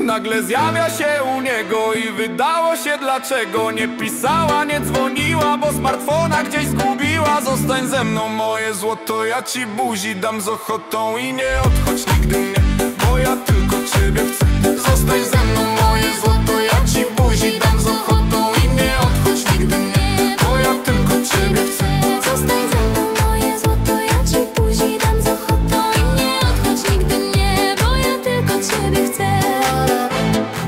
nagle zjawia się u niego i wydało się dlaczego. Nie pisała, nie dzwoniła, bo smartfona gdzieś zgubiła. Zostań ze mną moje złoto, ja ci buzi dam z ochotą. I nie odchodź nigdy mnie, bo ja tylko ciebie chcę. Zostań